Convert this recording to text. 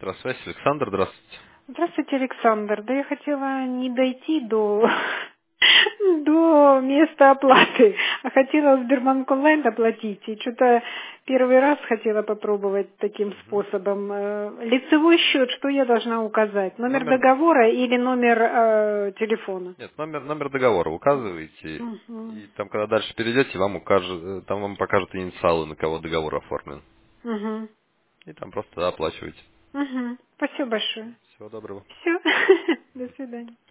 Электросвязь. Александр, здравствуйте. Здравствуйте, Александр. Да я хотела не дойти до, до места оплаты, а хотела в Сбербанк онлайн оплатить. И что-то первый раз хотела попробовать таким Мгм. способом. Лицевой счет, что я должна указать? Номер Номер, договора или номер телефона? нет, номер договора указываете, Мгм. и там, когда дальше перейдете, там вам покажут инициалы, на кого договор оформлен. Мгм. И там просто оплачиваете. Мгм. Спасибо большое. Всего доброго. Все. До свидания.